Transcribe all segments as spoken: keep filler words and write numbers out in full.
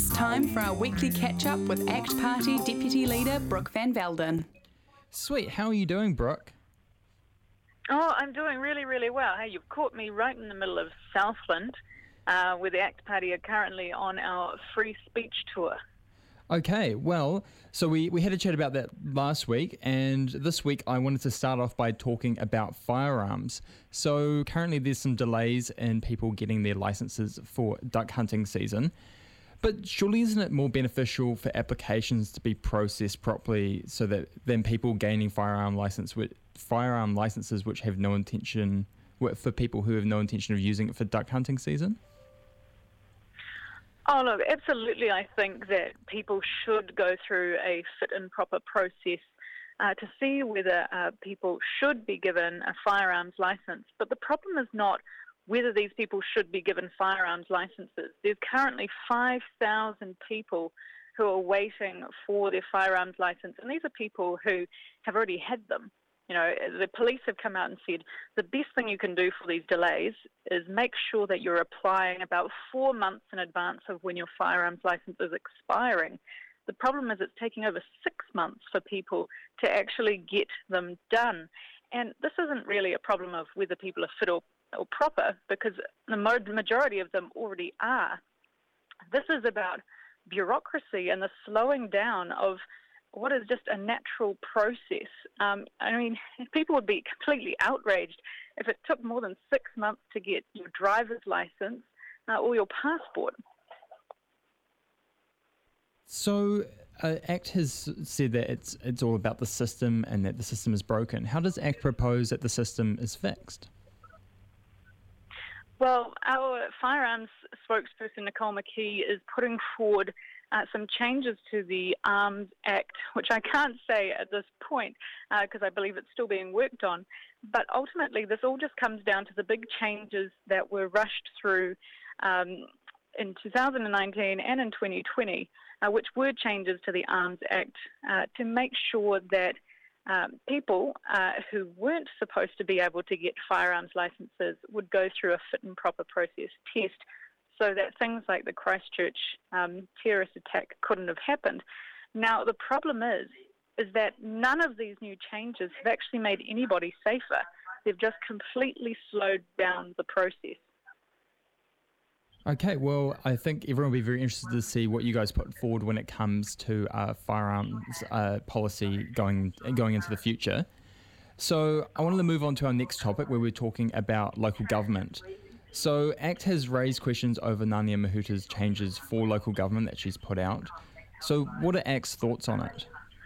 It's time for our weekly catch-up with ACT Party Deputy Leader Brooke Van Velden. Sweet, how are you doing, Brooke? Oh, I'm doing really, really well. Hey, you've caught me right in the middle of Southland, uh, where the ACT Party are currently on our free speech tour. Okay, well, so we, we had a chat about that last week, and this week I wanted to start off by talking about firearms. So currently there's some delays in people getting their licenses for duck hunting season, but surely isn't it more beneficial for applications to be processed properly so that than people gaining firearm license with firearm licenses which have no intention, for people who have no intention of using it for duck hunting season? Oh, look, absolutely. I think that people should go through a fit and proper process uh, to see whether uh, people should be given a firearms license. But the problem is not whether these people should be given firearms licenses. There's currently five thousand people who are waiting for their firearms license, and these are people who have already had them. You know, the police have come out and said the best thing you can do for these delays is make sure that you're applying about four months in advance of when your firearms license is expiring. The problem is it's taking over six months for people to actually get them done. And this isn't really a problem of whether people are fit or, or proper, because the majority of them already are. This is about bureaucracy and the slowing down of what is just a natural process. Um, I mean, people would be completely outraged if it took more than six months to get your driver's license uh, or your passport. So uh, ACT has said that it's it's all about the system and that the system is broken. How does ACT propose that the system is fixed? Well, our firearms spokesperson, Nicole McKee, is putting forward Uh, some changes to the Arms Act, which I can't say at this point because uh, I believe it's still being worked on. But ultimately, this all just comes down to the big changes that were rushed through um, in two thousand nineteen and in twenty twenty, uh, which were changes to the Arms Act uh, to make sure that um, people uh, who weren't supposed to be able to get firearms licenses would go through a fit and proper process test, so that things like the Christchurch um, terrorist attack couldn't have happened. Now, the problem is, is that none of these new changes have actually made anybody safer. They've just completely slowed down the process. Okay, well, I think everyone will be very interested to see what you guys put forward when it comes to uh, firearms uh, policy going going into the future. So I wanted to move on to our next topic where we're talking about local government. So ACT has raised questions over Ngānea Mahuta's changes for local government that she's put out. So what are ACT's thoughts on it?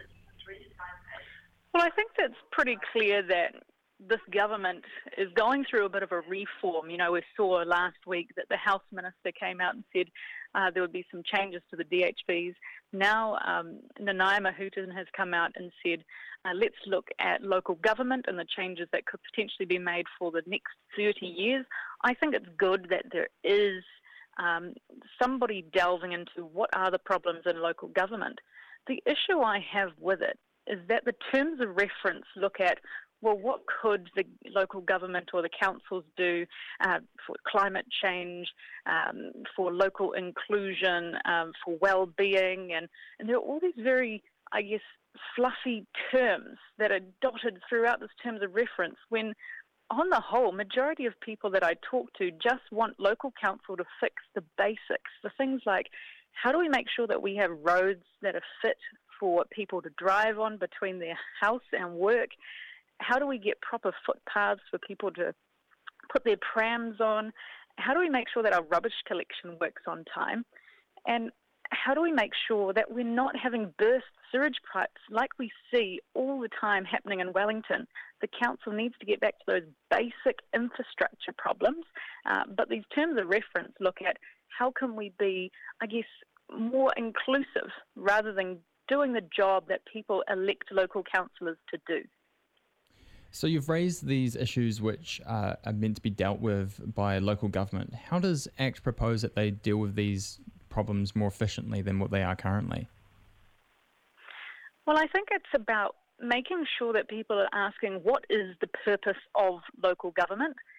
Well, I think that's pretty clear that this government is going through a bit of a reform. You know, we saw last week that the Health Minister came out and said uh, there would be some changes to the D H Bs. Now, um, Ngānea Mahuta has come out and said, uh, let's look at local government and the changes that could potentially be made for the next thirty years. I think it's good that there is um, somebody delving into what are the problems in local government. The issue I have with it is that the terms of reference look at, well, what could the local government or the councils do uh, for climate change, um, for local inclusion, um, for well-being, and, and there are all these very, I guess, fluffy terms that are dotted throughout this terms of reference when, on the whole, majority of people that I talk to just want local council to fix the basics, the things like how do we make sure that we have roads that are fit for people to drive on between their house and work? How do we get proper footpaths for people to put their prams on? How do we make sure that our rubbish collection works on time? And how do we make sure that we're not having burst sewage pipes like we see all the time happening in Wellington? The council needs to get back to those basic infrastructure problems, uh, but these terms of reference look at how can we be, I guess, more inclusive rather than doing the job that people elect local councillors to do. So you've raised these issues which uh, are meant to be dealt with by local government. How does ACT propose that they deal with these problems more efficiently than what they are currently? Well, I think it's about making sure that people are asking what is the purpose of local government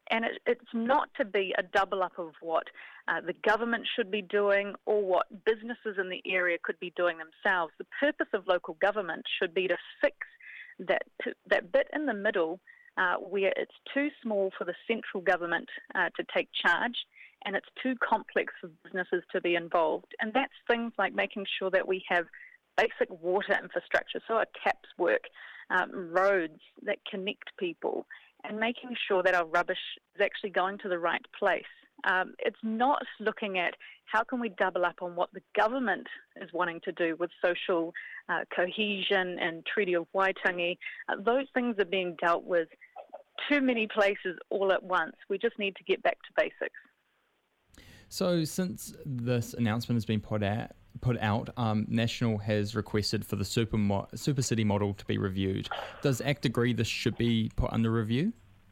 And it, it's not to be a double up of what uh, the government should be doing or what businesses in the area could be doing themselves. The purpose of local government should be to fix that that bit in the middle uh, where it's too small for the central government uh, to take charge and it's too complex for businesses to be involved. And that's things like making sure that we have basic water infrastructure, so our taps work, um, roads that connect people, and making sure that our rubbish is actually going to the right place. Um, it's not looking at how can we double up on what the government is wanting to do with social uh, cohesion and Treaty of Waitangi. Uh, those things are being dealt with too many places all at once. We just need to get back to basics. So since this announcement has been put out, put out um, National has requested for the super, mo- super city model to be reviewed. Does ACT agree this should be put under review?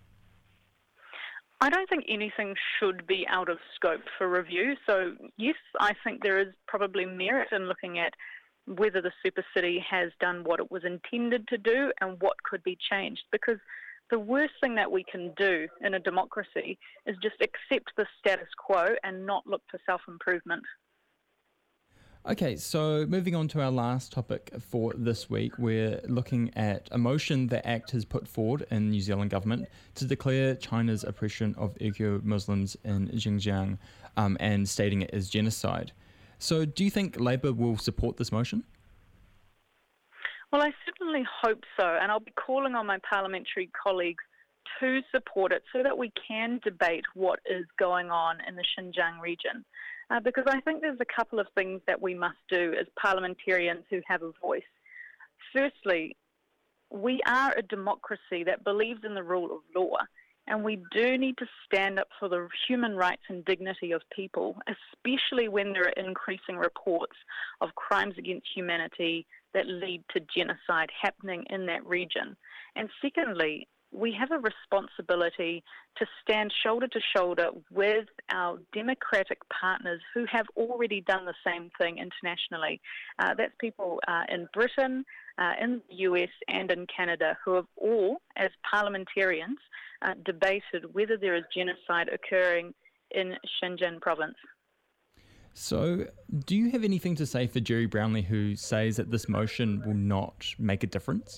I don't think anything should be out of scope for review. So yes, I think there is probably merit in looking at whether the super city has done what it was intended to do and what could be changed, because the worst thing that we can do in a democracy is just accept the status quo and not look for self-improvement. Okay, so moving on to our last topic for this week, we're looking at a motion that ACT has put forward in New Zealand government to declare China's oppression of Uyghur Muslims in Xinjiang um, and stating it as genocide. So do you think Labour will support this motion? Well, I certainly hope so, and I'll be calling on my parliamentary colleagues to support it so that we can debate what is going on in the Xinjiang region. Uh, because I think there's a couple of things that we must do as parliamentarians who have a voice. Firstly, we are a democracy that believes in the rule of law, and we do need to stand up for the human rights and dignity of people, especially when there are increasing reports of crimes against humanity that lead to genocide happening in that region. And secondly, we have a responsibility to stand shoulder to shoulder with our democratic partners who have already done the same thing internationally. Uh, that's people uh, in Britain, uh, in the U S and in Canada who have all, as parliamentarians, uh, debated whether there is genocide occurring in Xinjiang province. So do you have anything to say for Jerry Brownlee, who says that this motion will not make a difference?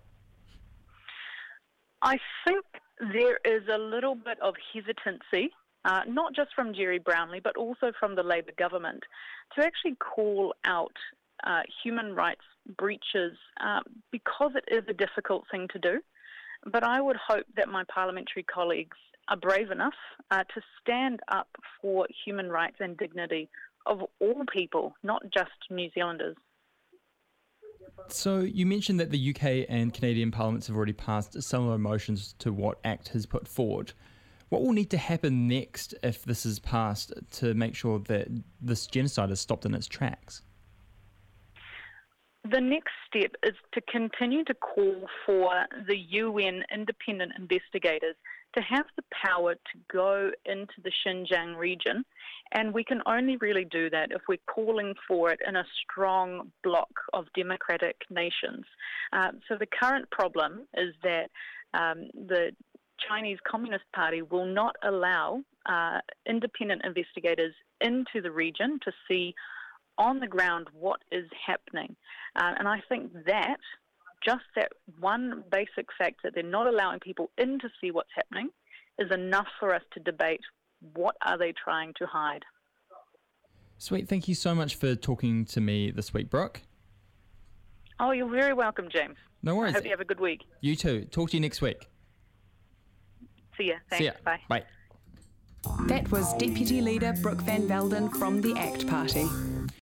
I think there is a little bit of hesitancy, uh, not just from Jerry Brownlee, but also from the Labour government, to actually call out uh, human rights breaches uh, because it is a difficult thing to do. But I would hope that my parliamentary colleagues are brave enough uh, to stand up for human rights and dignity of all people, not just New Zealanders. So you mentioned that the U K and Canadian parliaments have already passed similar motions to what ACT has put forward. What will need to happen next if this is passed to make sure that this genocide is stopped in its tracks? The next step is to continue to call for the U N independent investigators to have the power to go into the Xinjiang region, and we can only really do that if we're calling for it in a strong bloc of democratic nations. Uh, so the current problem is that um, the Chinese Communist Party will not allow uh, independent investigators into the region to see on the ground what is happening. Uh, and I think that just that one basic fact that they're not allowing people in to see what's happening is enough for us to debate what are they trying to hide. Sweet. Thank you so much for talking to me this week, Brooke. Oh, you're very welcome, James. No worries. I hope you have a good week. You too. Talk to you next week. See ya. Thanks. See ya. Bye. Bye. That was Deputy Leader Brooke Van Velden from the ACT Party.